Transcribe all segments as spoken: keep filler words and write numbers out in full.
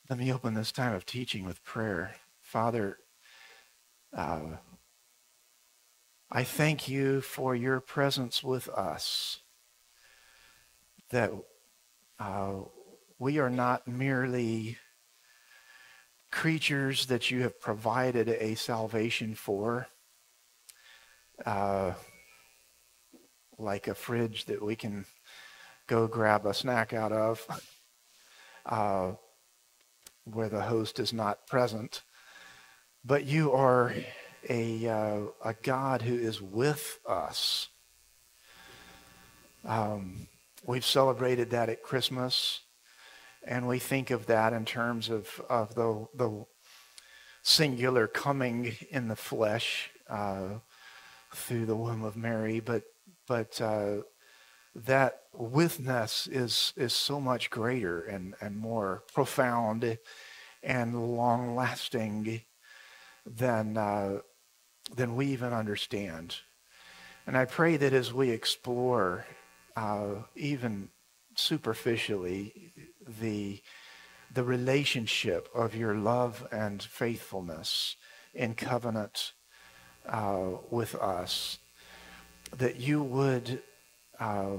Let me open this time of teaching with prayer. Father, uh, I thank you for your presence with us, that uh, we are not merely creatures that you have provided a salvation for, uh, like a fridge that we can go grab a snack out of, uh, where the host is not present. But you are a, uh, a God who is with us. Um, we've celebrated that at Christmas, and we think of that in terms of, of the, the singular coming in the flesh uh, through the womb of Mary, but but uh, that witness is is so much greater and, and more profound and long-lasting than uh, than we even understand. And I pray that as we explore, uh, even superficially, the the relationship of your love and faithfulness in covenant uh, with us, that you would uh,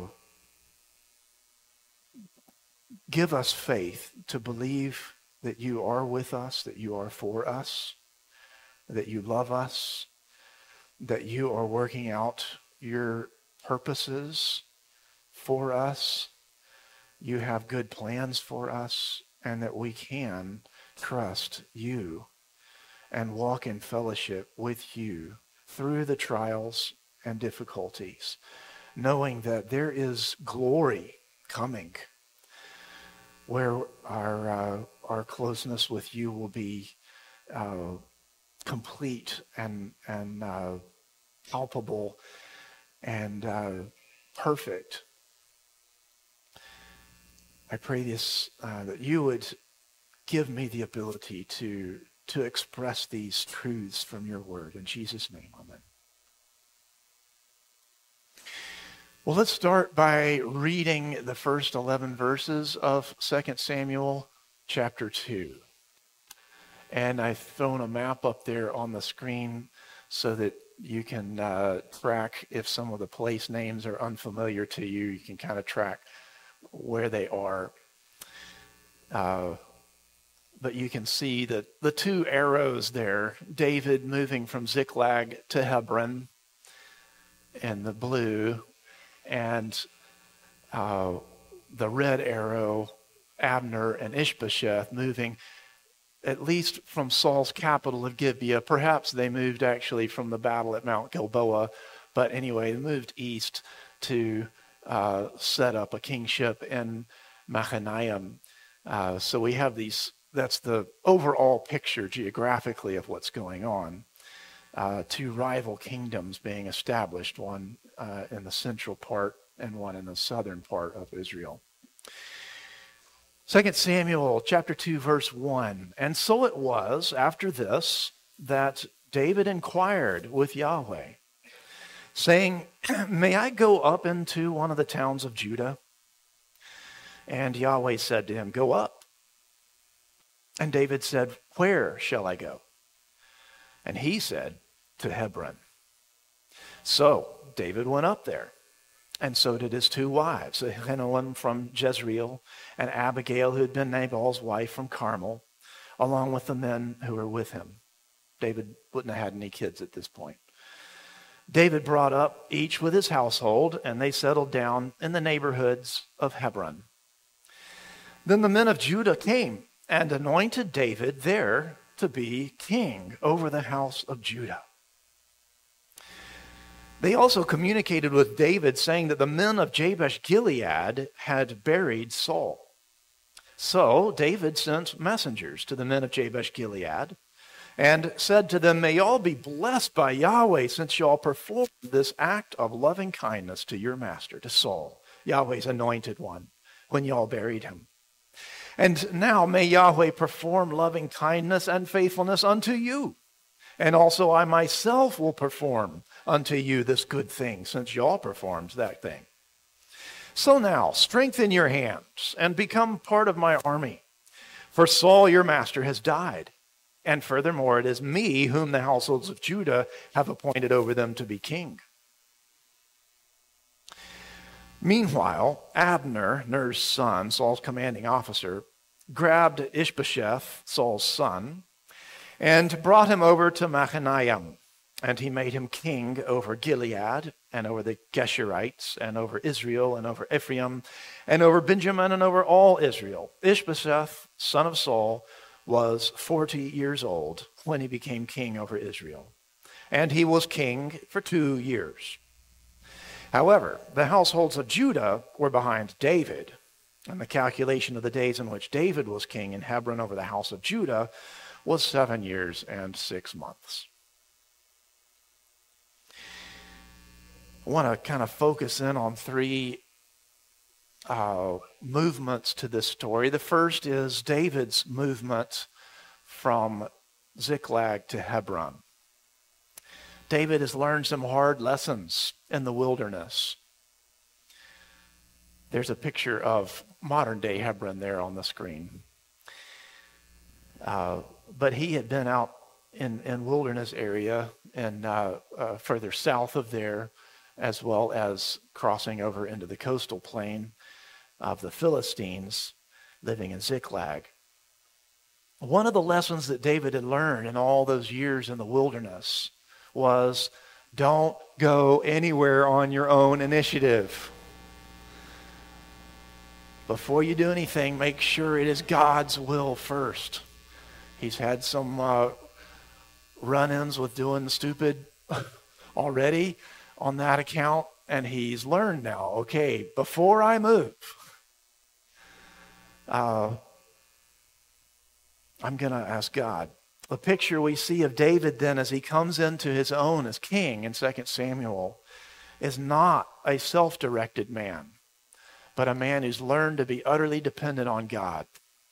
give us faith to believe that you are with us, that you are for us, that you love us, that you are working out your purposes for us, you have good plans for us, and that we can trust you and walk in fellowship with you through the trials and difficulties, knowing that there is glory coming, where our uh, our closeness with you will be uh, complete and and uh, palpable and uh, perfect. I pray this uh, that you would give me the ability to to express these truths from your word. In Jesus' name, amen. Well, let's start by reading the first eleven verses of Second Samuel chapter two. And I've thrown a map up there on the screen so that you can uh, track if some of the place names are unfamiliar to you. You can kind of track where they are. Uh, but you can see that the two arrows there, David moving from Ziklag to Hebron in the blue, and uh, the red arrow, Abner and Ishbosheth moving at least from Saul's capital of Gibeah. Perhaps they moved actually from the battle at Mount Gilboa, but anyway, they moved east to uh, set up a kingship in Mahanaim. Uh, so we have these, that's the overall picture geographically of what's going on. Uh, two rival kingdoms being established, one uh, in the central part and one in the southern part of Israel. Second Samuel chapter two, verse one. And so it was after this that David inquired with Yahweh, saying, may I go up into one of the towns of Judah? And Yahweh said to him, go up. And David said, where shall I go? And he said, to Hebron. So David went up there, and so did his two wives, Ahinoam from Jezreel and Abigail, who had been Nabal's wife from Carmel, along with the men who were with him. David wouldn't have had any kids at this point. David brought up each with his household, and they settled down in the neighborhoods of Hebron. Then the men of Judah came and anointed David there to be king over the house of Judah. They also communicated with David, saying that the men of Jabesh Gilead had buried Saul. So David sent messengers to the men of Jabesh Gilead and said to them, may y'all be blessed by Yahweh, since y'all performed this act of loving kindness to your master, to Saul, Yahweh's anointed one, when y'all buried him. And now may Yahweh perform loving kindness and faithfulness unto you. And also I myself will perform unto you this good thing, since y'all performed that thing. So now strengthen your hands and become part of my army. For Saul your master has died, and furthermore it is me whom the households of Judah have appointed over them to be king. Meanwhile, Abner, Ner's son, Saul's commanding officer, grabbed Ishbosheth, Saul's son, and brought him over to Mahanaim. And he made him king over Gilead, and over the Geshurites, and over Israel, and over Ephraim, and over Benjamin, and over all Israel. Ishbosheth, son of Saul, was forty years old when he became king over Israel. And he was king for two years. However, the households of Judah were behind David, and the calculation of the days in which David was king in Hebron over the house of Judah was seven years and six months. I want to kind of focus in on three uh, movements to this story. The first is David's movement from Ziklag to Hebron. David has learned some hard lessons in the wilderness. There's a picture of modern-day Hebron there on the screen. Uh, but he had been out in, in wilderness area and uh, uh, further south of there, as well as crossing over into the coastal plain of the Philistines, living in Ziklag. One of the lessons that David had learned in all those years in the wilderness was, don't go anywhere on your own initiative. Before you do anything, make sure it is God's will first. He's had some uh, run-ins with doing stupid already on that account, and he's learned now, okay, before I move, uh, I'm going to ask God. The picture we see of David then as he comes into his own as king in Second Samuel is not a self-directed man, but a man who's learned to be utterly dependent on God.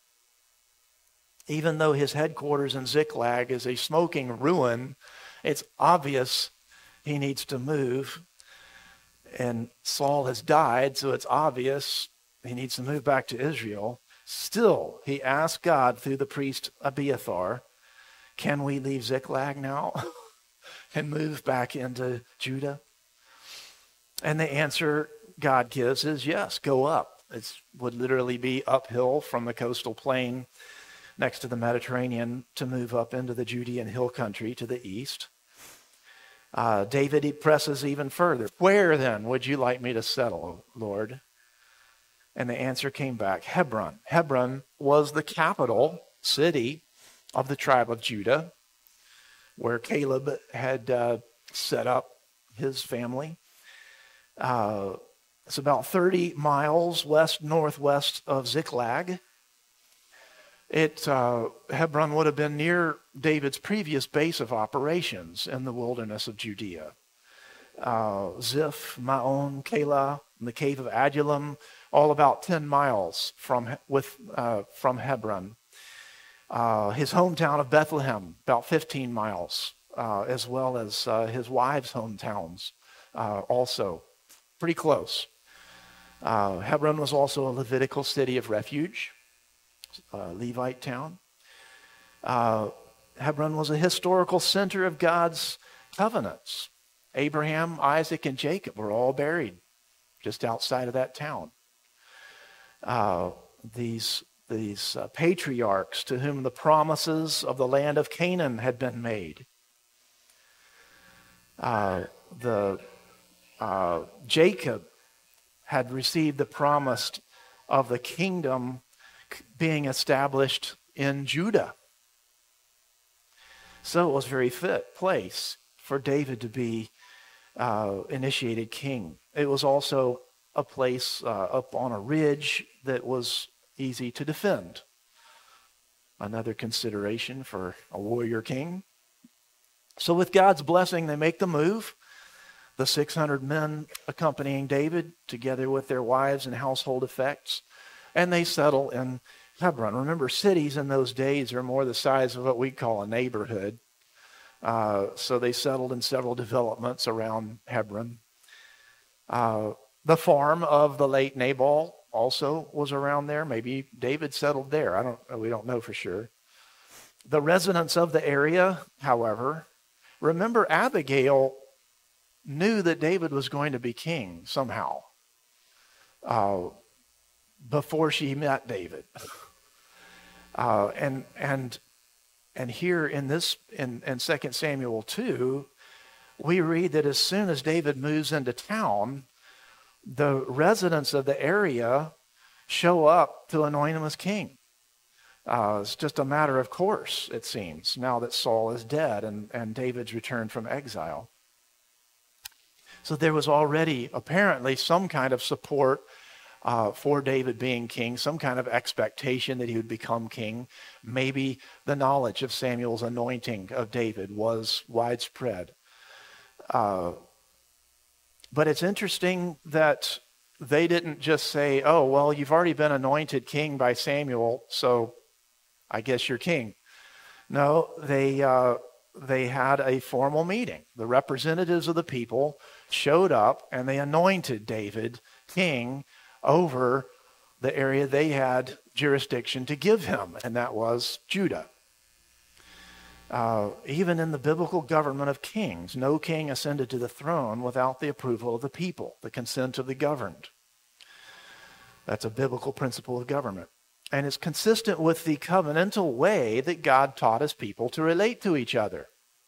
Even though his headquarters in Ziklag is a smoking ruin, it's obvious he needs to move. And Saul has died, so it's obvious he needs to move back to Israel. Still, he asked God through the priest Abiathar, can we leave Ziklag now and move back into Judah? And the answer God gives is yes, go up. It would literally be uphill from the coastal plain next to the Mediterranean to move up into the Judean hill country to the east. Uh, David he presses even further. Where then would you like me to settle, Lord? And the answer came back, Hebron. Hebron was the capital city of the tribe of Judah, where Caleb had uh, set up his family. Uh, it's about thirty miles west-northwest of Ziklag. It, uh, Hebron would have been near David's previous base of operations in the wilderness of Judea. Uh, Ziph, Maon, Keilah, and the cave of Adullam, all about ten miles from, with, uh, from Hebron. Uh, his hometown of Bethlehem, about fifteen miles, uh, as well as uh, his wife's hometowns, uh, also pretty close. Uh, Hebron was also a Levitical city of refuge, a Levite town. Uh, Hebron was a historical center of God's covenants. Abraham, Isaac, and Jacob were all buried just outside of that town. Uh, these These uh, patriarchs to whom the promises of the land of Canaan had been made. Uh, the uh, Jacob had received the promise of the kingdom being established in Judah. So it was a very fit place for David to be uh, initiated king. It was also a place uh, up on a ridge that was easy to defend. Another consideration for a warrior king. So with God's blessing, they make the move. The six hundred men accompanying David, together with their wives and household effects, and they settle in Hebron. Remember, cities in those days are more the size of what we call a neighborhood. Uh, so they settled in several developments around Hebron. Uh, the farm of the late Nabal also was around there. Maybe David settled there. I don't, we don't know for sure. The residents of the area, however, remember Abigail knew that David was going to be king somehow uh, before she met David. Uh, and and and here in this in, in Second Samuel two, we read that as soon as David moves into town, the residents of the area show up to anoint him as king. Uh, it's just a matter of course, it seems, now that Saul is dead and, and David's returned from exile. So there was already apparently some kind of support uh, for David being king, some kind of expectation that he would become king. Maybe the knowledge of Samuel's anointing of David was widespread. Uh, but it's interesting that they didn't just say, oh, well, you've already been anointed king by Samuel, so I guess you're king. No, they uh, they had a formal meeting. The representatives of the people showed up and they anointed David king over the area they had jurisdiction to give him, and that was Judah. Uh, even in the biblical government of kings, no king ascended to the throne without the approval of the people, the consent of the governed. That's a biblical principle of government. And it's consistent with the covenantal way that God taught his people to relate to each other.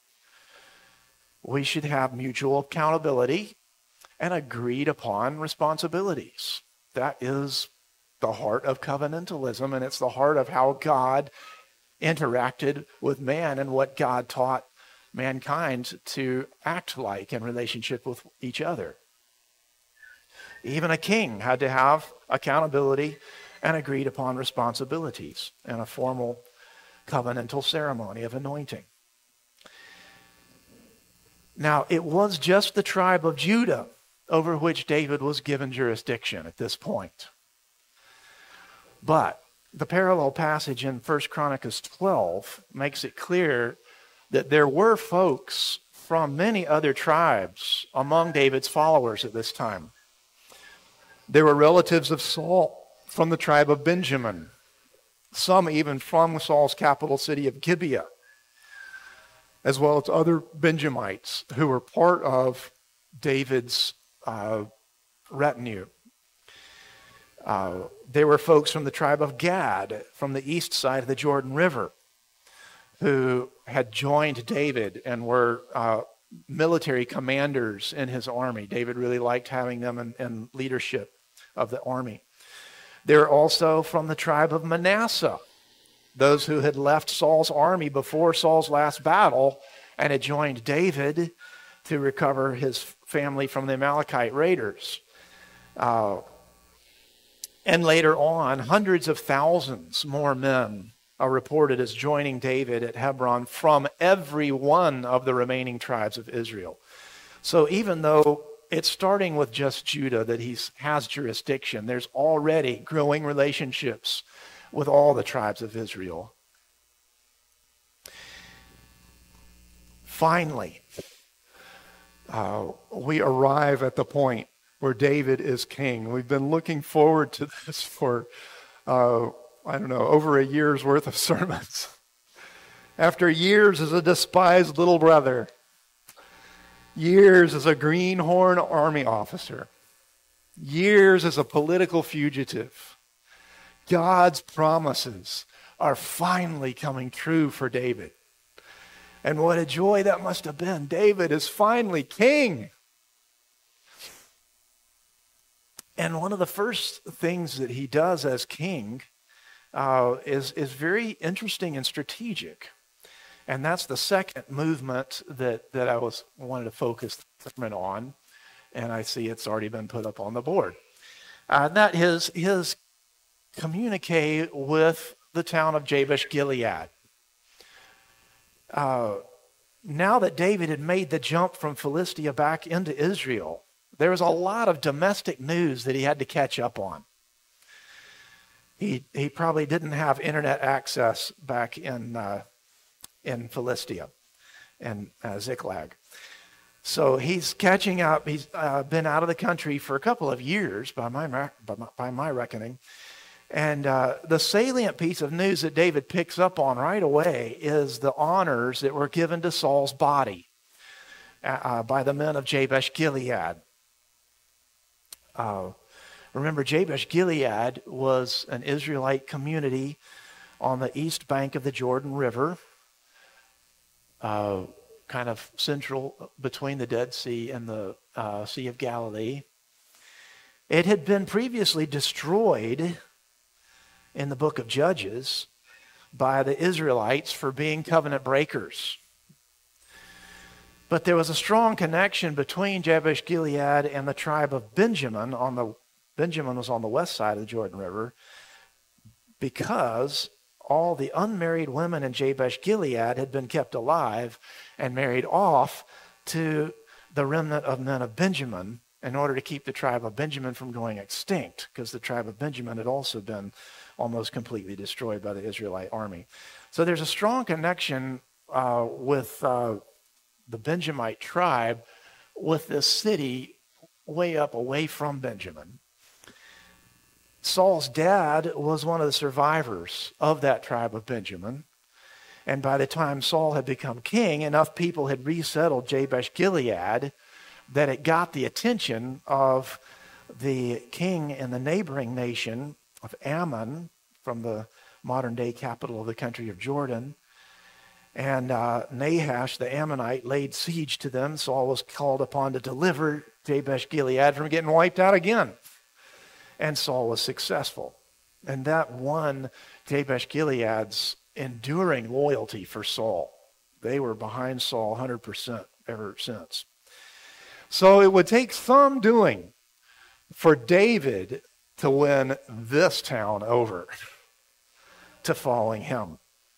We should have mutual accountability and agreed upon responsibilities. That is the heart of covenantalism, and it's the heart of how God interacted with man and what God taught mankind to act like in relationship with each other. Even a king had to have accountability and agreed upon responsibilities in a formal covenantal ceremony of anointing. Now, it was just the tribe of Judah over which David was given jurisdiction at this point. But the parallel passage in First Chronicles twelve makes it clear that there were folks from many other tribes among David's followers at this time. There were relatives of Saul from the tribe of Benjamin, some even from Saul's capital city of Gibeah, as well as other Benjamites who were part of David's uh, retinue. Uh, there were folks from the tribe of Gad, from the east side of the Jordan River, who had joined David and were uh, military commanders in his army. David really liked having them in, in leadership of the army. They're also from the tribe of Manasseh, those who had left Saul's army before Saul's last battle and had joined David to recover his family from the Amalekite raiders. Uh, and later on, hundreds of thousands more men are reported as joining David at Hebron from every one of the remaining tribes of Israel. So even though it's starting with just Judah that he has jurisdiction, there's already growing relationships with all the tribes of Israel. Finally, uh, we arrive at the point where David is king. We've been looking forward to this for, uh, I don't know, over a year's worth of sermons. After years as a despised little brother, years as a greenhorn army officer, years as a political fugitive, God's promises are finally coming true for David. And what a joy that must have been. David is finally king. And one of the first things that he does as king uh, is, is very interesting and strategic. And that's the second movement that, that I was wanted to focus the sermon on. And I see it's already been put up on the board. Uh, and that is his communique with the town of Jabesh Gilead. Uh, now that David had made the jump from Philistia back into Israel, there was a lot of domestic news that he had to catch up on. He he probably didn't have internet access back in uh, in Philistia and uh, Ziklag. So he's catching up. He's uh, been out of the country for a couple of years by my, by my, by my reckoning. And uh, the salient piece of news that David picks up on right away is the honors that were given to Saul's body uh, by the men of Jabesh Gilead. Uh, remember, Jabesh Gilead was an Israelite community on the east bank of the Jordan River, uh, kind of central between the Dead Sea and the uh, Sea of Galilee. It had been previously destroyed in the book of Judges by the Israelites for being covenant breakers. But there was a strong connection between Jabesh Gilead and the tribe of Benjamin. On the Benjamin was on the west side of the Jordan River, because all the unmarried women in Jabesh Gilead had been kept alive and married off to the remnant of men of Benjamin in order to keep the tribe of Benjamin from going extinct, because the tribe of Benjamin had also been almost completely destroyed by the Israelite army. So there's a strong connection uh, with uh, the Benjamite tribe with this city way up away from Benjamin. Saul's dad was one of the survivors of that tribe of Benjamin. And by the time Saul had become king, enough people had resettled Jabesh Gilead that it got the attention of the king in the neighboring nation of Ammon, from the modern-day capital of the country of Jordan. And uh, Nahash, the Ammonite, laid siege to them. Saul was called upon to deliver Jabesh Gilead from getting wiped out again. And Saul was successful. And that won Jabesh Gilead's enduring loyalty for Saul. They were behind Saul one hundred percent ever since. So it would take some doing for David to win this town over to following him.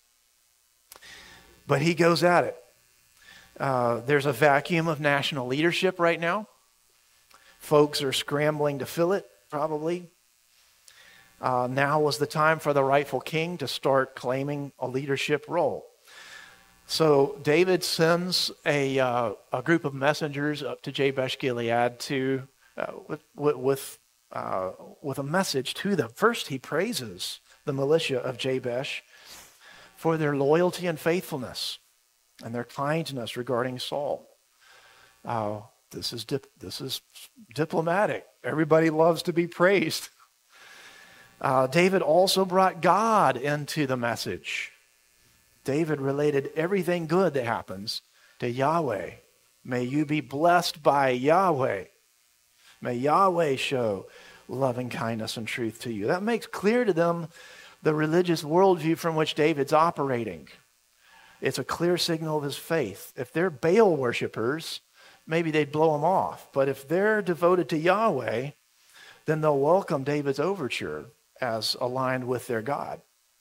But he goes at it. Uh, there's a vacuum of national leadership right now. Folks are scrambling to fill it, probably. Uh, now was the time for the rightful king to start claiming a leadership role. So David sends a, uh, a group of messengers up to Jabesh Gilead to uh, with with uh, with a message to them. First, he praises the militia of Jabesh for their loyalty and faithfulness and their kindness regarding Saul. Uh, this is dip, this is diplomatic. Everybody loves to be praised. Uh, David also brought God into the message. David related everything good that happens to Yahweh. May you be blessed by Yahweh. May Yahweh show loving kindness and truth to you. That makes clear to them the religious worldview from which David's operating. It's a clear signal of his faith. If they're Baal worshipers, maybe they'd blow them off. But if they're devoted to Yahweh, then they'll welcome David's overture as aligned with their God.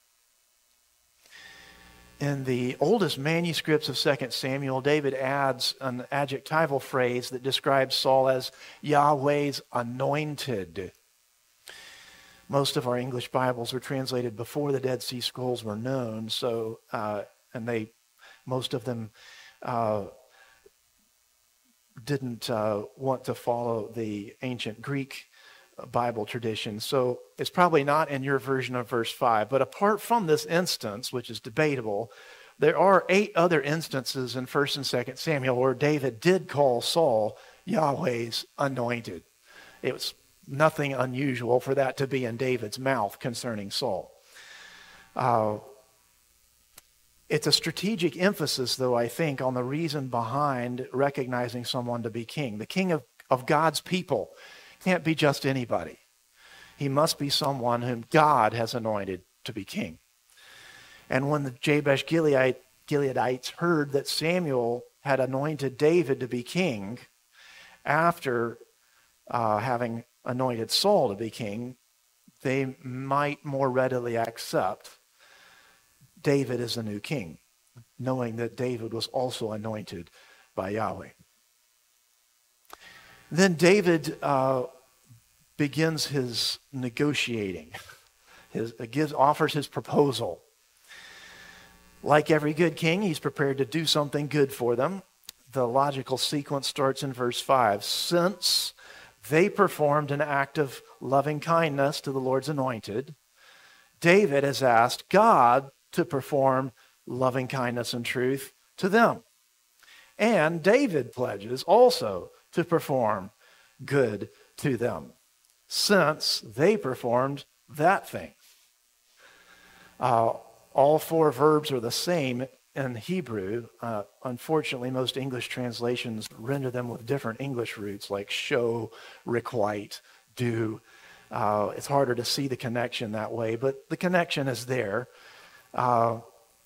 In the oldest manuscripts of Second Samuel, David adds an adjectival phrase that describes Saul as Yahweh's anointed. Most of our English Bibles were translated before the Dead Sea Scrolls were known, so uh, and they, most of them uh, didn't uh, want to follow the ancient Greek Bible tradition. So it's probably not in your version of verse five. But apart from this instance, which is debatable, there are eight other instances in First and Second Samuel where David did call Saul Yahweh's anointed. It was nothing unusual for that to be in David's mouth concerning Saul. Uh, it's a strategic emphasis, though, I think, on the reason behind recognizing someone to be king. The king of, of God's people can't be just anybody. He must be someone whom God has anointed to be king. And when the Jabesh Gilead, Gileadites heard that Samuel had anointed David to be king after uh, having anointed Saul to be king, they might more readily accept David as the new king, knowing that David was also anointed by Yahweh. Then David uh, begins his negotiating. His, gives, offers his proposal. Like every good king, he's prepared to do something good for them. the logical sequence starts in verse five. Since they performed an act of loving kindness to the Lord's anointed, David has asked God to perform loving kindness and truth to them. And David pledges also to perform good to them, since they performed that thing. Uh, all four verbs are the same in Hebrew. Uh, unfortunately, most English translations render them with different English roots, like show, requite, do. Uh, it's harder to see the connection that way, but the connection is there. Uh,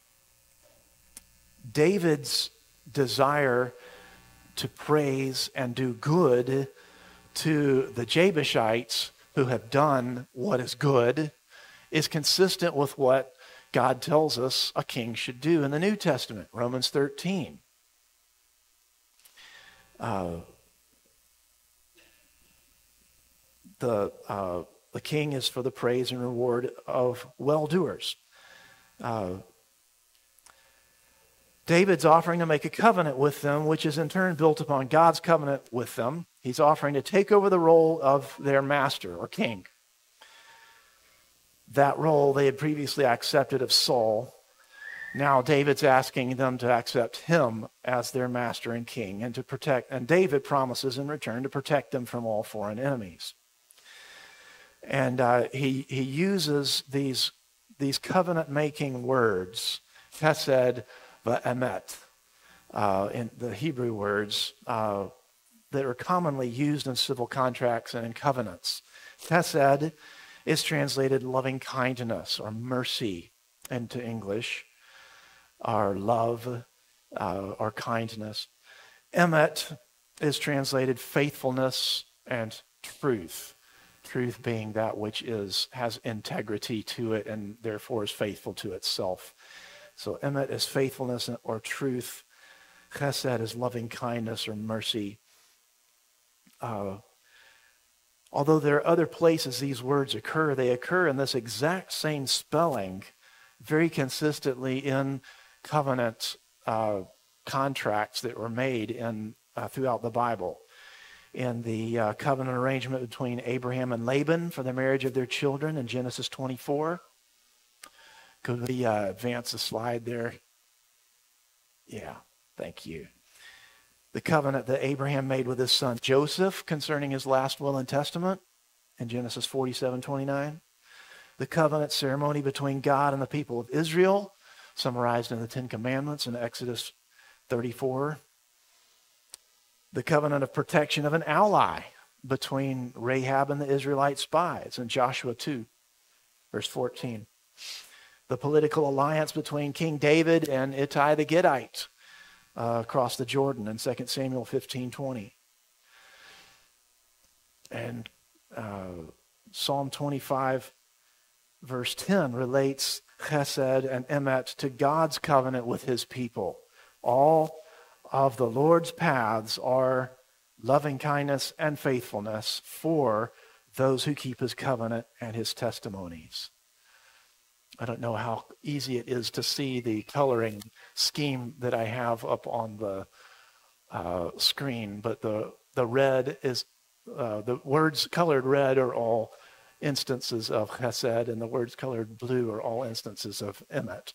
David's desire to praise and do good to the Jebushites who have done what is good is consistent with what God tells us a king should do in the New Testament, Romans thirteen. Uh, the, uh, the king is for the praise and reward of well-doers. Uh, David's offering to make a covenant with them, which is in turn built upon God's covenant with them. He's offering to take over the role of their master or king. That role they had previously accepted of Saul. Now David's asking them to accept him as their master and king, and to protect, and David promises in return to protect them from all foreign enemies. And uh, he he uses these these covenant-making words, chesed v'emet, uh, in the Hebrew words uh, that are commonly used in civil contracts and in covenants. Chesed is translated loving kindness or mercy into English, or love, uh, or kindness. Emet is translated faithfulness and truth. Truth being that which is has integrity to it and therefore is faithful to itself. So emet is faithfulness or truth. Chesed is loving kindness or mercy. Uh, although there are other places these words occur, they occur in this exact same spelling very consistently in covenant uh, contracts that were made in uh, throughout the Bible. In the uh, covenant arrangement between Abraham and Laban for the marriage of their children in Genesis twenty-four. Could we uh, advance the slide there? Yeah, thank you. The covenant that Abraham made with his son Joseph concerning his last will and testament in Genesis forty-seven twenty-nine. The covenant ceremony between God and the people of Israel, summarized in the Ten Commandments in Exodus thirty-four. The covenant of protection of an ally between Rahab and the Israelite spies in Joshua two, verse fourteen. The political alliance between King David and Ittai the Gittite uh, across the Jordan in Second Samuel fifteen twenty. And uh, Psalm twenty-five, verse ten relates chesed and emet to God's covenant with his people. All of the Lord's paths are loving kindness and faithfulness for those who keep his covenant and his testimonies. I don't know how easy it is to see the coloring scheme that I have up on the uh, screen, but the, the red is, uh, the words colored red are all instances of chesed, and the words colored blue are all instances of emet.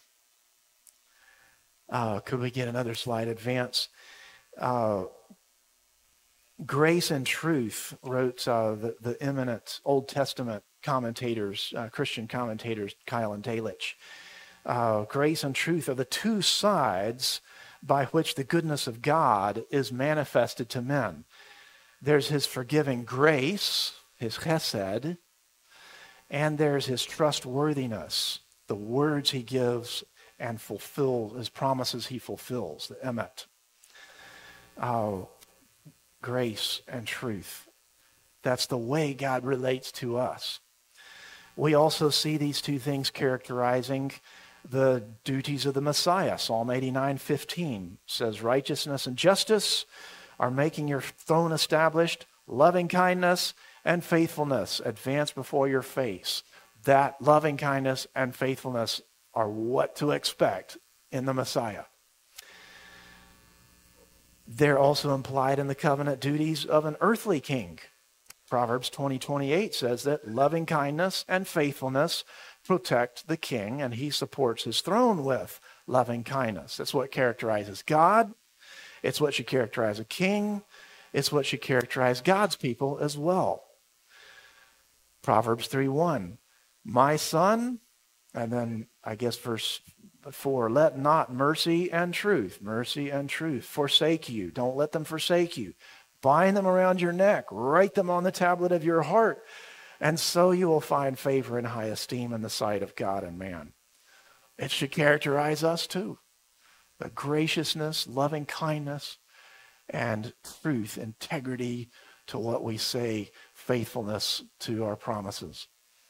Uh, could we get another slide? Advance. Uh, Grace and Truth wrote uh, the, the eminent Old Testament commentators, uh, Christian commentators, Keil and Delitzsch. Uh, grace and truth are the two sides by which the goodness of God is manifested to men. There's his forgiving grace, his chesed, and there's his trustworthiness, the words he gives and fulfill his promises he fulfills, the emet. Uh, grace and truth. That's the way God relates to us. We also see these two things characterizing the duties of the Messiah. Psalm eighty-nine fifteen says, righteousness and justice are making your throne established, loving kindness and faithfulness advance before your face. That loving kindness and faithfulness are what to expect in the Messiah. They're also implied in the covenant duties of an earthly king. Proverbs twenty twenty-eight says that loving kindness and faithfulness protect the king, and he supports his throne with loving kindness. That's what characterizes God. It's what should characterize a king. It's what should characterize God's people as well. Proverbs three one, my son, and then I guess verse four, let not mercy and truth, mercy and truth forsake you. Don't let them forsake you. Bind them around your neck. Write them on the tablet of your heart. And so you will find favor and high esteem in the sight of God and man. It should characterize us too. The graciousness, loving kindness, and truth, integrity to what we say, faithfulness to our promises.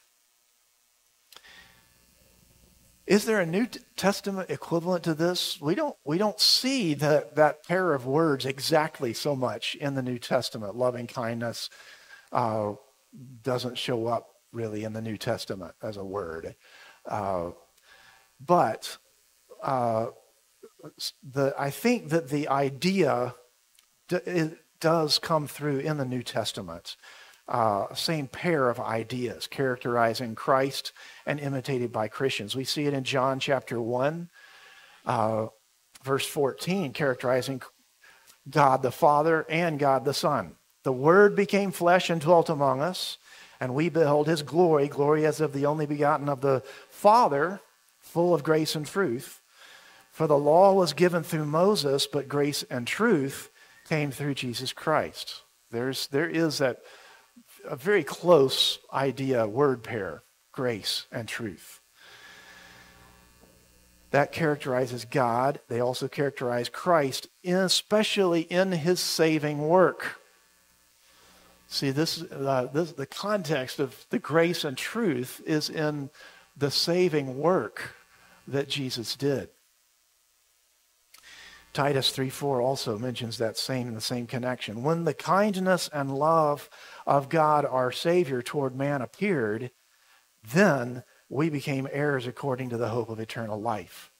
Is there a New Testament equivalent to this? We don't, we don't see that, that pair of words exactly so much in the New Testament. Loving kindness uh, doesn't show up really in the New Testament as a word. Uh, but uh, the, I think that the idea d- it does come through in the New Testament. Uh, same pair of ideas characterizing Christ and imitated by Christians. We see it in John chapter one, uh, verse fourteen, characterizing God the Father and God the Son. The Word became flesh and dwelt among us, and we beheld his glory, glory as of the only begotten of the Father, full of grace and truth. For the law was given through Moses, but grace and truth came through Jesus Christ. There's, there is that a very close idea, word pair, grace and truth. That characterizes God. They also characterize Christ, especially in his saving work. See, this, uh, this the context of the grace and truth is in the saving work that Jesus did. Titus three four also mentions that same in the same connection. When the kindness and love of God our Savior toward man appeared, then we became heirs according to the hope of eternal life.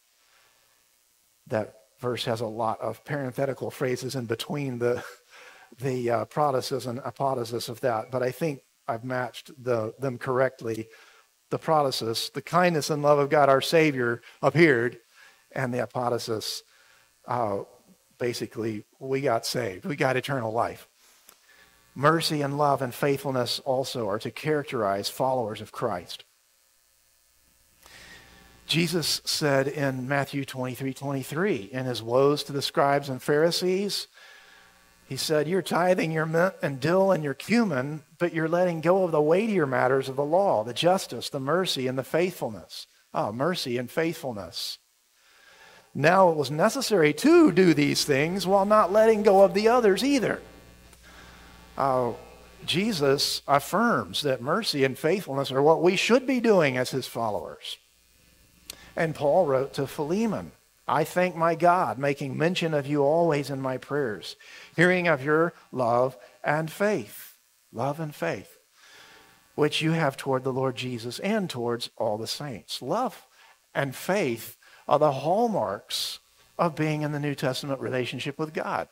That verse has a lot of parenthetical phrases in between the, the uh, protasis and apodosis of that, but I think I've matched the, them correctly. The protasis, the kindness and love of God our Savior appeared, and the apodosis, Uh, basically, we got saved. We got eternal life. Mercy and love and faithfulness also are to characterize followers of Christ. Jesus said in Matthew twenty-three twenty-three, in his woes to the scribes and Pharisees, he said, you're tithing your mint and dill and your cumin, but you're letting go of the weightier matters of the law, the justice, the mercy, and the faithfulness. Oh, mercy and faithfulness. Now it was necessary to do these things while not letting go of the others either. Uh, Jesus affirms that mercy and faithfulness are what we should be doing as his followers. And Paul wrote to Philemon, I thank my God, making mention of you always in my prayers, hearing of your love and faith, love and faith, which you have toward the Lord Jesus and towards all the saints. Love and faith are the hallmarks of being in the New Testament relationship with God.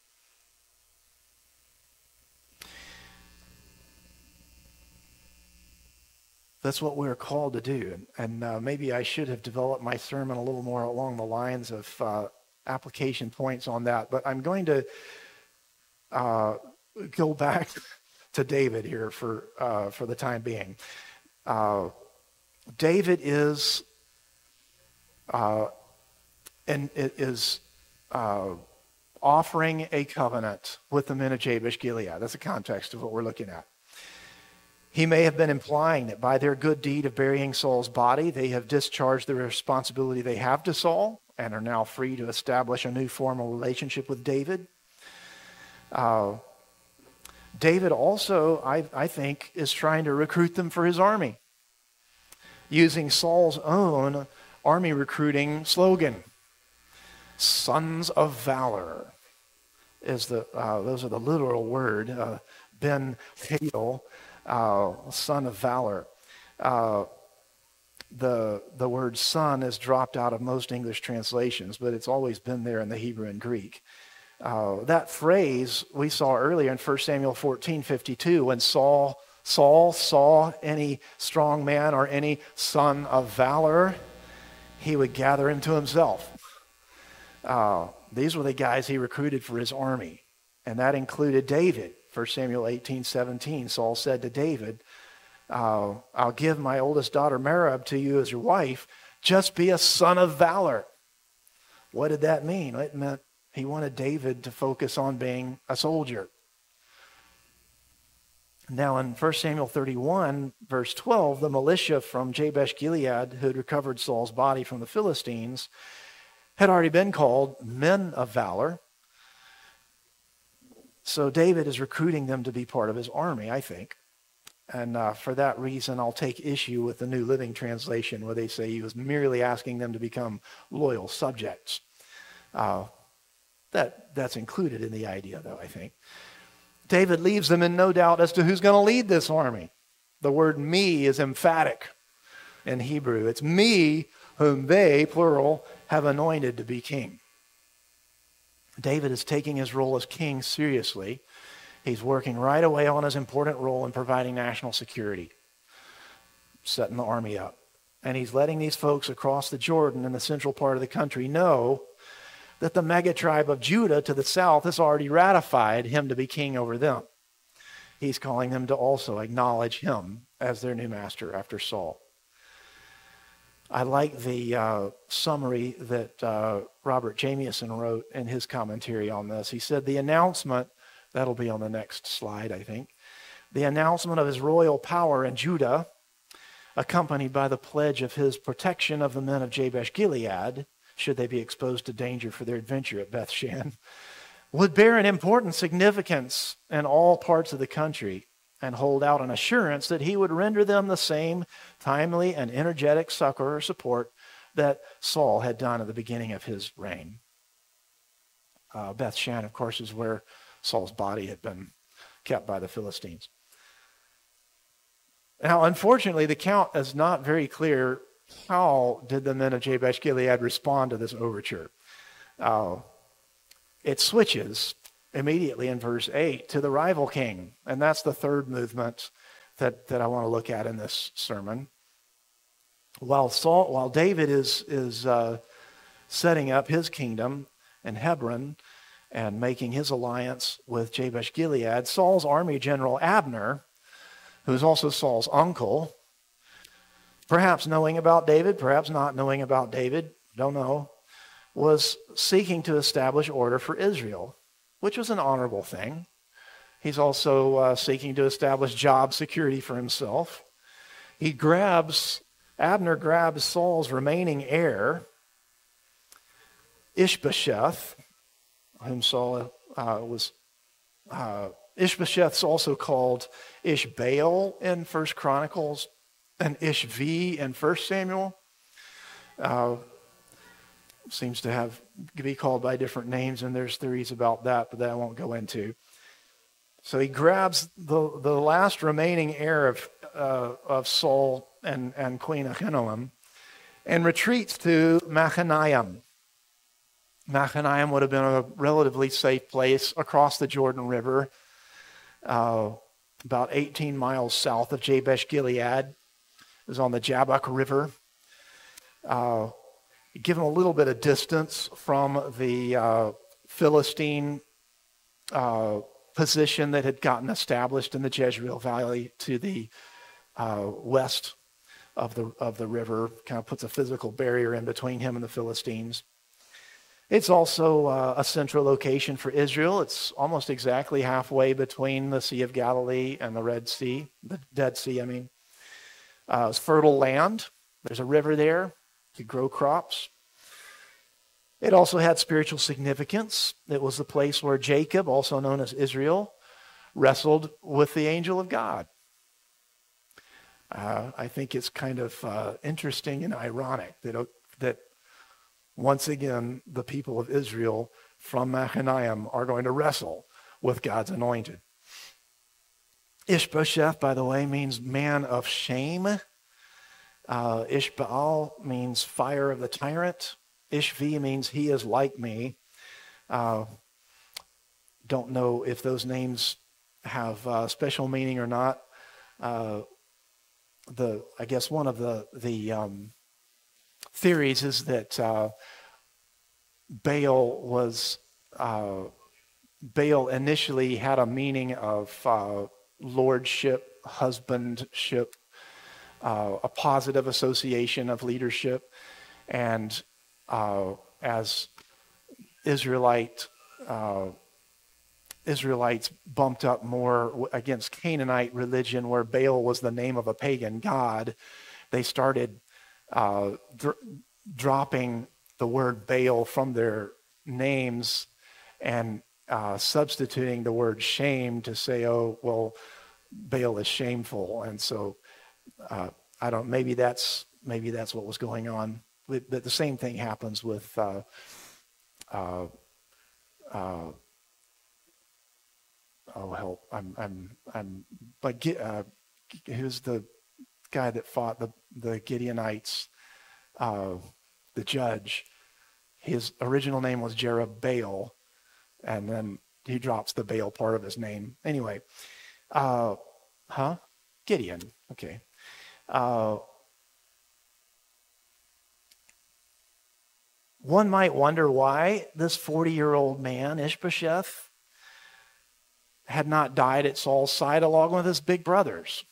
That's what we're called to do. And, and uh, maybe I should have developed my sermon a little more along the lines of uh, application points on that. But I'm going to uh, go back to David here for, uh, for the time being. Uh, David is... Uh, and it is uh, offering a covenant with the men of Jabesh Gilead. That's the context of what we're looking at. He may have been implying that by their good deed of burying Saul's body, they have discharged the responsibility they have to Saul and are now free to establish a new formal relationship with David. Uh, David also, I, I think, is trying to recruit them for his army, using Saul's own army recruiting slogan. Sons of valor is the, uh, those are the literal word, uh, Ben Hadel, uh, son of valor. Uh, the, the word son is dropped out of most English translations, but it's always been there in the Hebrew and Greek. Uh, that phrase we saw earlier in First Samuel fourteen fifty-two, when Saul, Saul saw any strong man or any son of valor, he would gather him to himself. Uh, these were the guys he recruited for his army, and that included David. First Samuel eighteen seventeen, Saul said to David, uh, I'll give my oldest daughter Merab to you as your wife. Just be a son of valor. What did that mean? It meant he wanted David to focus on being a soldier. Now in First Samuel thirty-one, verse twelve, the militia from Jabesh Gilead, who had recovered Saul's body from the Philistines, had already been called men of valor. So David is recruiting them to be part of his army, I think. And uh, for that reason, I'll take issue with the New Living Translation, where they say he was merely asking them to become loyal subjects. Uh, that, that's included in the idea, though, I think. David leaves them in no doubt as to who's going to lead this army. The word me is emphatic in Hebrew. It's me whom they, plural, have anointed to be king. David is taking his role as king seriously. He's working right away on his important role in providing national security, setting the army up. And he's letting these folks across the Jordan in the central part of the country know that the mega tribe of Judah to the south has already ratified him to be king over them. He's calling them to also acknowledge him as their new master after Saul. I like the uh, summary that uh, Robert Jamieson wrote in his commentary on this. He said, the announcement, that'll be on the next slide, I think, the announcement of his royal power in Judah, accompanied by the pledge of his protection of the men of Jabesh Gilead, should they be exposed to danger for their adventure at Beth Shan, would bear an important significance in all parts of the country and hold out an assurance that he would render them the same timely and energetic succor or support that Saul had done at the beginning of his reign. Uh, Beth Shan, of course, is where Saul's body had been kept by the Philistines. Now, unfortunately, the count is not very clear. How did the men of Jabesh Gilead respond to this overture? Uh, it switches immediately in verse eight to the rival king. And that's the third movement that, that I want to look at in this sermon. While Saul, while David is, is uh, setting up his kingdom in Hebron and making his alliance with Jabesh Gilead, Saul's army general Abner, who's also Saul's uncle, perhaps knowing about David, perhaps not knowing about David, don't know, was seeking to establish order for Israel, which was an honorable thing. He's also uh, seeking to establish job security for himself. He grabs, Abner grabs Saul's remaining heir, Ishbosheth, whom Saul uh, was, uh, Ishbosheth's also called Ishbaal in First Chronicles and Ishvi in First Samuel. Uh, seems to have to be called by different names, and there's theories about that, but that I won't go into. So he grabs the, the last remaining heir of, uh, of Saul and, and Queen Ahinoam and retreats to Machanaim. Machanaim would have been a relatively safe place across the Jordan River, uh, about eighteen miles south of Jabesh Gilead. It was on the Jabbok River. Uh, given a little bit of distance from the uh, Philistine uh, position that had gotten established in the Jezreel Valley to the uh, west of the of the river, kind of puts a physical barrier in between him and the Philistines. It's also uh, a central location for Israel. It's almost exactly halfway between the Sea of Galilee and the Red Sea, the Dead Sea, I mean. Uh, it's fertile land. There's a river there. You could grow crops. It also had spiritual significance. It was the place where Jacob, also known as Israel, wrestled with the angel of God. Uh, I think it's kind of uh, interesting and ironic that, that once again, the people of Israel from Machanaim are going to wrestle with God's anointed. Ishbosheth, by the way, means man of shame. Uh, Ishbaal means fire of the tyrant. Ishvi means he is like me. Uh, don't know if those names have uh, special meaning or not. Uh, the I guess one of the the um, theories is that uh, Baal was uh, Baal initially had a meaning of uh, lordship, husbandship, uh, a positive association of leadership, and uh, as Israelite uh, Israelites bumped up more against Canaanite religion, where Baal was the name of a pagan god, they started uh, dr- dropping the word Baal from their names and uh, substituting the word shame to say, oh, well, Baal is shameful. And so uh, I don't, maybe that's, maybe that's what was going on. But the same thing happens with uh, uh, uh, oh help! I'm I'm I'm. But uh, who's the guy that fought the the Gideonites? Uh, the judge. His original name was Jerubbaal, and then he drops the Baal part of his name. Anyway, uh, huh? Gideon. Okay. Uh, one might wonder why this forty-year-old man, Ishbosheth, had not died at Saul's side along with his big brothers.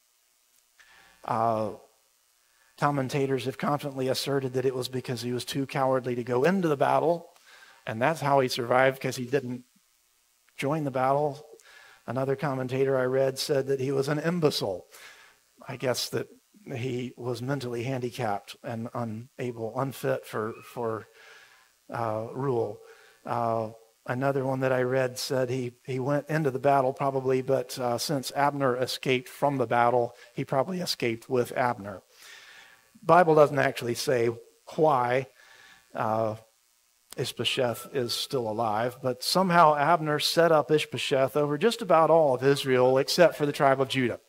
Uh, commentators have confidently asserted that it was because he was too cowardly to go into the battle, and that's how he survived, because he didn't join the battle. Another commentator I read said that he was an imbecile. I guess that he was mentally handicapped and unable, unfit for, for uh, rule. Uh, Another one that I read said he, he went into the battle probably, but uh, since Abner escaped from the battle, he probably escaped with Abner. Bible doesn't actually say why uh, Ishbosheth is still alive, but somehow Abner set up Ishbosheth over just about all of Israel except for the tribe of Judah.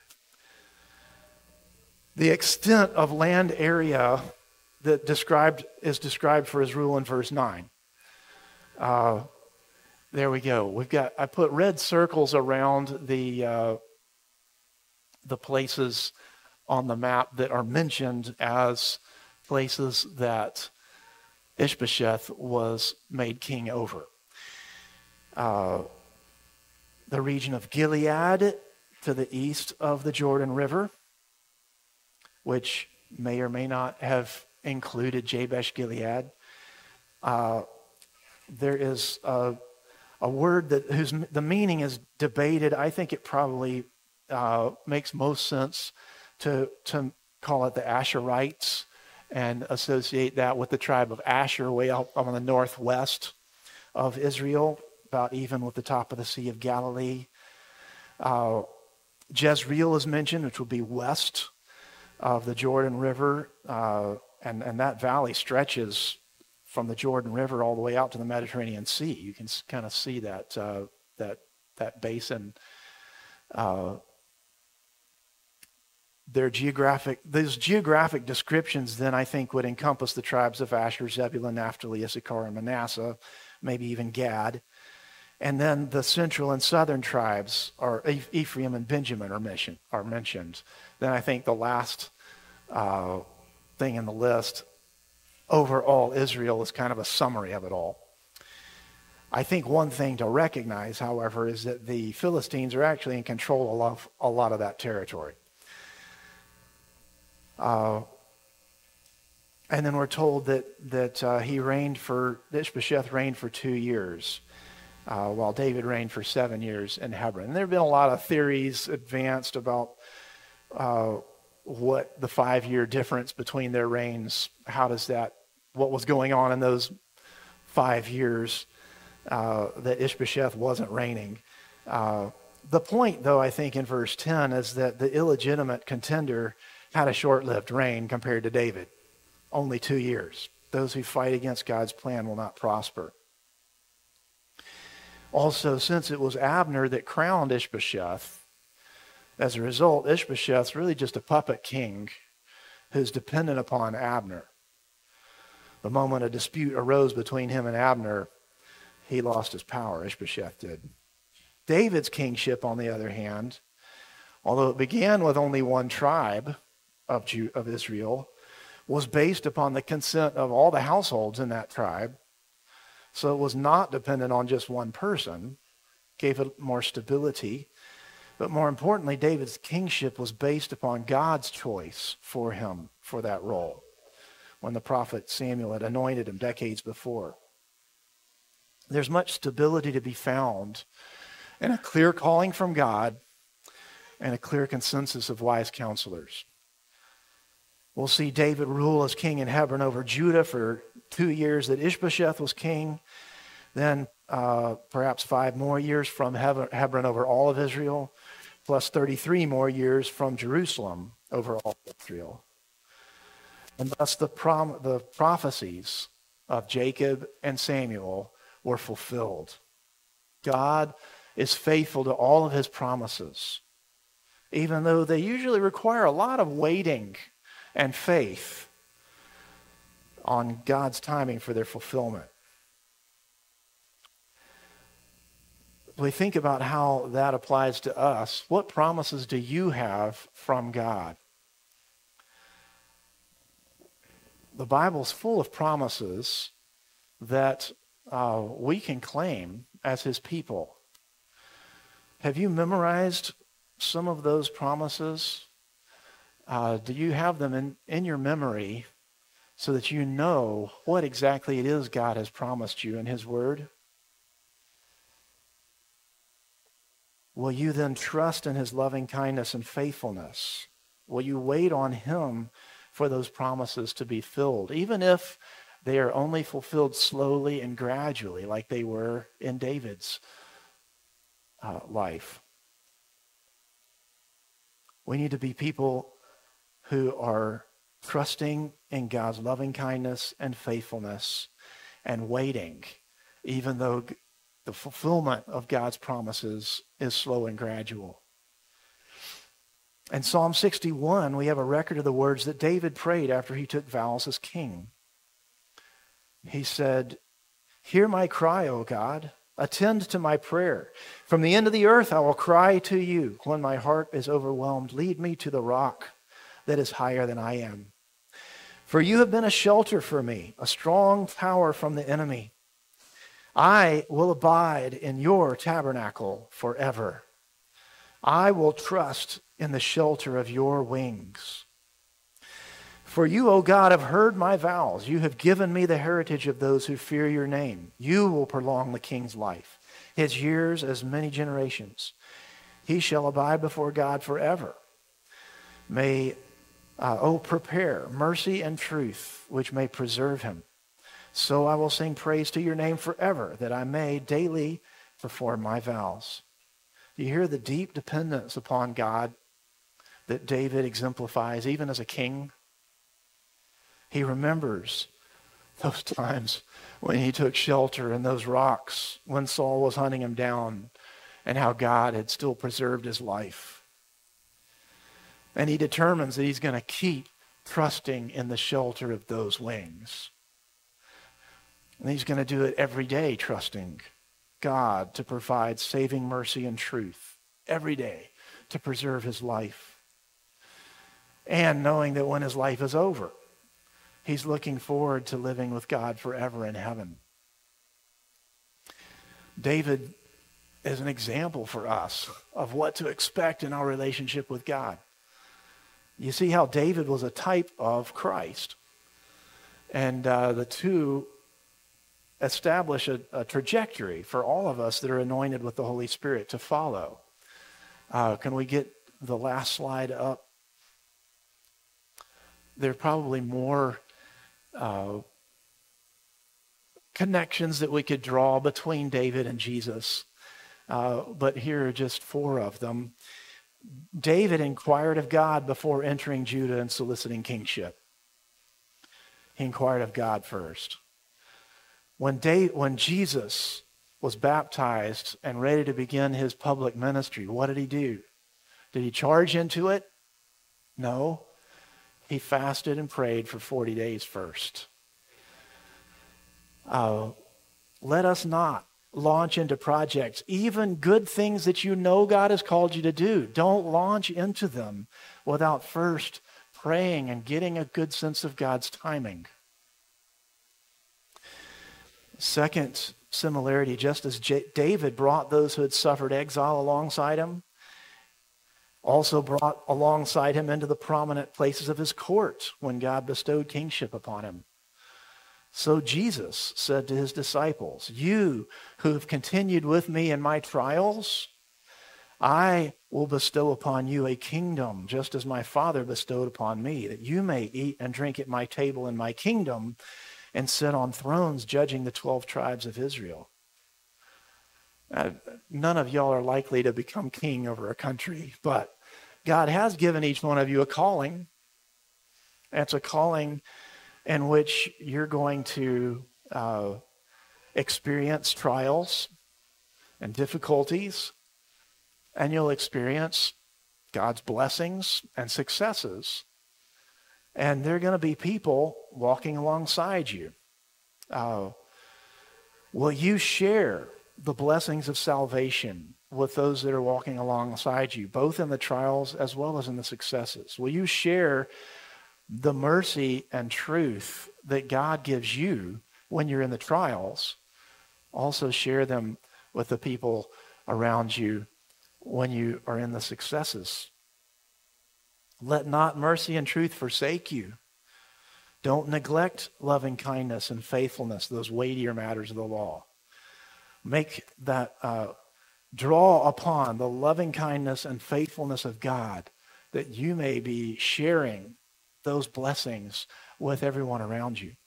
The extent of land area that described is described for his rule in verse nine. Uh, there we go. We've got, I put red circles around the uh, the places on the map that are mentioned as places that Ishbosheth was made king over. Uh, the region of Gilead to the east of the Jordan River, which may or may not have included Jabesh Gilead. Uh, There is a, a word that whose the meaning is debated. I think it probably uh, makes most sense to to call it the Asherites and associate that with the tribe of Asher way out on the northwest of Israel, about even with the top of the Sea of Galilee. Uh, Jezreel is mentioned, which would be west of the Jordan River, uh, and, and that valley stretches from the Jordan River all the way out to the Mediterranean Sea. You can kind of see that uh, that that basin. Uh, their geographic, those geographic descriptions then I think would encompass the tribes of Asher, Zebulun, Naphtali, Issachar, and Manasseh, maybe even Gad. And then the central and southern tribes, are Ephraim and Benjamin, are mentioned. Are mentioned. Then I think the last uh, thing in the list, overall Israel, is kind of a summary of it all. I think one thing to recognize, however, is that the Philistines are actually in control of a lot of that territory. Uh, and then we're told that that uh, he reigned for, Ishbosheth reigned for two years, uh, while David reigned for seven years in Hebron. And there have been a lot of theories advanced about uh, what the five-year difference between their reigns, how does that, what was going on in those five years uh, that Ishbosheth wasn't reigning. Uh, the point, though, I think in verse ten is that the illegitimate contender had a short-lived reign compared to David. Only two years. Those who fight against God's plan will not prosper. Also, since it was Abner that crowned Ishbosheth, as a result, Ishbosheth's really just a puppet king who's dependent upon Abner. The moment a dispute arose between him and Abner, he lost his power. Ishbosheth did. David's kingship, on the other hand, although it began with only one tribe of, Jew, of Israel, was based upon the consent of all the households in that tribe. So it was not dependent on just one person, gave it more stability. But more importantly, David's kingship was based upon God's choice for him for that role, when the prophet Samuel had anointed him decades before. There's much stability to be found in a clear calling from God and a clear consensus of wise counselors. We'll see David rule as king in Hebron over Judah for two years that Ishbosheth was king. Then uh, perhaps five more years from Hebron over all of Israel, plus thirty-three more years from Jerusalem over all of Israel. And thus the, prom- the prophecies of Jacob and Samuel were fulfilled. God is faithful to all of his promises, even though they usually require a lot of waiting and faith on God's timing for their fulfillment. We think about how that applies to us. What promises do you have from God? The Bible's full of promises that uh, we can claim as his people. Have you memorized some of those promises? Uh, do you have them in, in your memory so that you know what exactly it is God has promised you in his word? Will you then trust in his loving kindness and faithfulness? Will you wait on him for those promises to be filled, even if they are only fulfilled slowly and gradually, like they were in David's uh, life? We need to be people who are trusting in God's loving kindness and faithfulness and waiting, even though the fulfillment of God's promises is slow and gradual. In Psalm sixty-one, we have a record of the words that David prayed after he took vows as king. He said, "Hear my cry, O God. Attend to my prayer. From the end of the earth I will cry to you. When my heart is overwhelmed, lead me to the rock that is higher than I am. For you have been a shelter for me, a strong tower from the enemy. I will abide in your tabernacle forever. I will trust in the shelter of your wings. For you, O God, have heard my vows. You have given me the heritage of those who fear your name. You will prolong the king's life, his years as many generations. He shall abide before God forever. May, uh, oh, prepare mercy and truth, which may preserve him. So I will sing praise to your name forever, that I may daily perform my vows." Do you hear the deep dependence upon God that David exemplifies even as a king? He remembers those times when he took shelter in those rocks when Saul was hunting him down, and how God had still preserved his life. And he determines that he's going to keep trusting in the shelter of those wings. And he's going to do it every day, trusting God to provide saving mercy and truth every day to preserve his life. And knowing that when his life is over, he's looking forward to living with God forever in heaven. David is an example for us of what to expect in our relationship with God. You see how David was a type of Christ. And uh, the two establish a, a trajectory for all of us that are anointed with the Holy Spirit to follow. Uh, can we get the last slide up? There are probably more uh, connections that we could draw between David and Jesus, uh, but here are just four of them. David inquired of God before entering Judah and soliciting kingship. He inquired of God first. When, Dave, when Jesus was baptized and ready to begin his public ministry, what did he do? Did he charge into it? No. He fasted and prayed for forty days first. Uh, let us not launch into projects, even good things that you know God has called you to do. Don't launch into them without first praying and getting a good sense of God's timing. Second similarity, just as J- David brought those who had suffered exile alongside him, also brought alongside him into the prominent places of his court when God bestowed kingship upon him. So Jesus said to his disciples, "You who have continued with me in my trials, I will bestow upon you a kingdom, just as my Father bestowed upon me, that you may eat and drink at my table in my kingdom and sit on thrones judging the twelve tribes of Israel." Now, none of y'all are likely to become king over a country, but God has given each one of you a calling. And it's a calling in which you're going to uh, experience trials and difficulties, and you'll experience God's blessings and successes. And there are going to be people walking alongside you. Uh, will you share the blessings of salvation with those that are walking alongside you, both in the trials as well as in the successes? Will you share the mercy and truth that God gives you when you're in the trials? Also share them with the people around you when you are in the successes. Let not mercy and truth forsake you. Don't neglect loving kindness and faithfulness, those weightier matters of the law. Make that, uh, draw upon the loving kindness and faithfulness of God, that you may be sharing those blessings with everyone around you.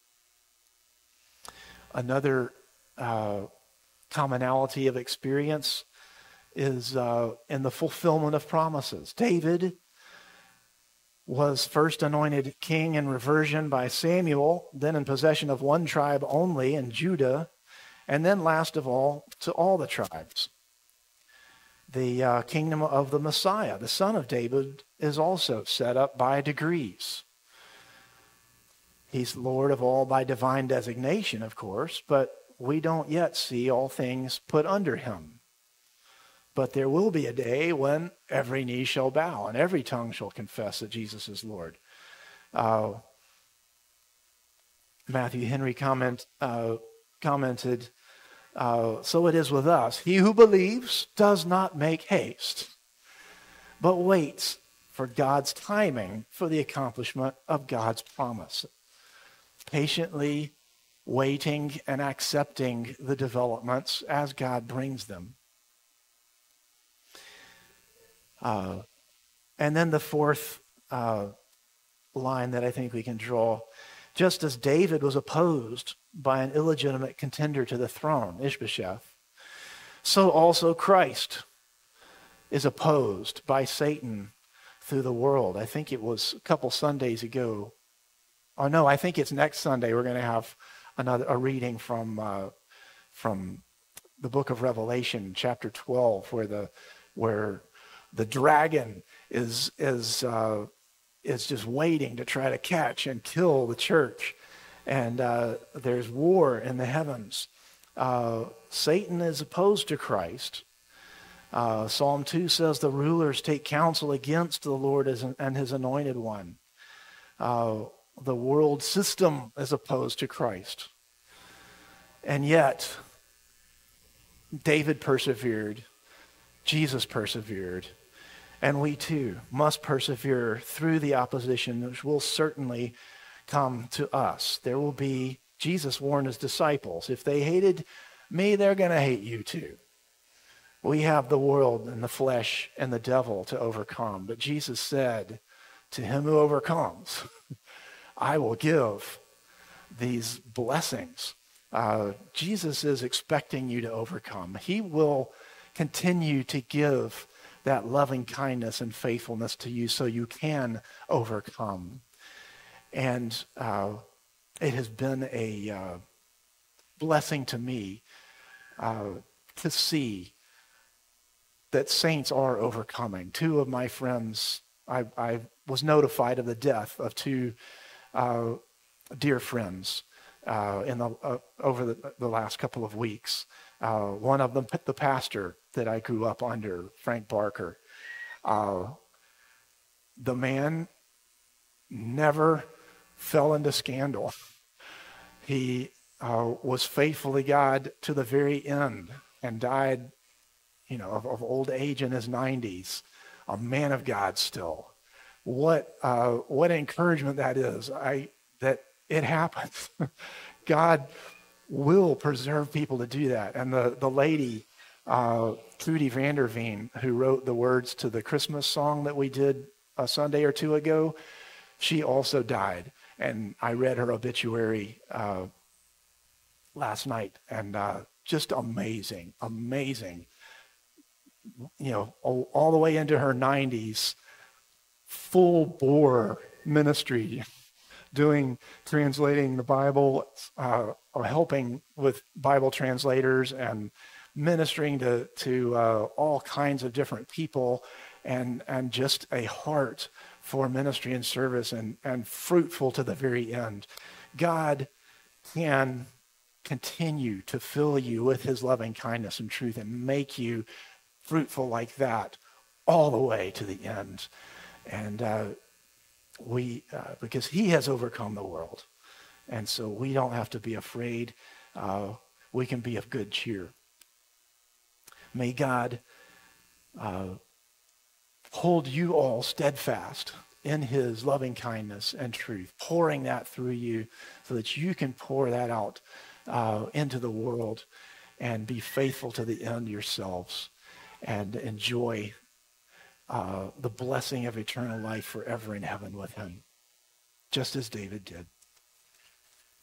Another uh, commonality of experience is uh, in the fulfillment of promises. David was first anointed king in reversion by Samuel, then in possession of one tribe only in Judah, and then last of all to all the tribes. The uh, kingdom of the Messiah, the son of David, is also set up by degrees. He's Lord of all by divine designation, of course, but we don't yet see all things put under him. But there will be a day when every knee shall bow and every tongue shall confess that Jesus is Lord. Uh, Matthew Henry comment, uh, commented, uh, so it is with us. He who believes does not make haste, but waits for God's timing for the accomplishment of God's promise. Patiently waiting and accepting the developments as God brings them. Uh, and then the fourth uh, line that I think we can draw, just as David was opposed by an illegitimate contender to the throne, Ishbosheth, so also Christ is opposed by Satan through the world. I think it was a couple Sundays ago. Oh no, I think it's next Sunday. We're going to have another a reading from uh, from the book of Revelation, chapter twelve, where the where the dragon is is uh, is just waiting to try to catch and kill the church, and uh, there's war in the heavens. Uh, Satan is opposed to Christ. Uh, Psalm two says the rulers take counsel against the Lord and his anointed one. Uh, the world system is opposed to Christ. And yet, David persevered, Jesus persevered, and we too must persevere through the opposition which will certainly come to us. There will be, Jesus warned his disciples, if they hated me, they're going to hate you too. We have the world and the flesh and the devil to overcome. But Jesus said, to him who overcomes, I will give these blessings. Uh, Jesus is expecting you to overcome. He will continue to give that loving kindness and faithfulness to you so you can overcome. And uh, it has been a uh, blessing to me uh, to see that saints are overcoming. Two of my friends, I, I was notified of the death of two uh, dear friends uh, in the uh, over the, the last couple of weeks. Uh, one of them, the pastor that I grew up under, Frank Barker. Uh, the man never fell into scandal. He uh, was faithful to God to the very end and died, you know, of, of old age in his nineties, a man of God still. What uh, what encouragement that is! I that it happens. God will preserve people to do that. And the the lady, uh, Trudy Vanderveen, who wrote the words to the Christmas song that we did a Sunday or two ago, she also died. And I read her obituary uh, last night, and uh, just amazing, amazing. You know, all, all the way into her nineties, full bore ministry, doing, translating the Bible, uh, or helping with Bible translators and ministering to, to uh, all kinds of different people, and, and just a heart for ministry and service, and, and fruitful to the very end. God can continue to fill you with his loving kindness and truth and make you fruitful like that all the way to the end. And uh, we, uh, because he has overcome the world. And so we don't have to be afraid. Uh, we can be of good cheer. May God uh, hold you all steadfast in his loving kindness and truth, pouring that through you so that you can pour that out uh, into the world and be faithful to the end yourselves and enjoy uh, the blessing of eternal life forever in heaven with him, just as David did.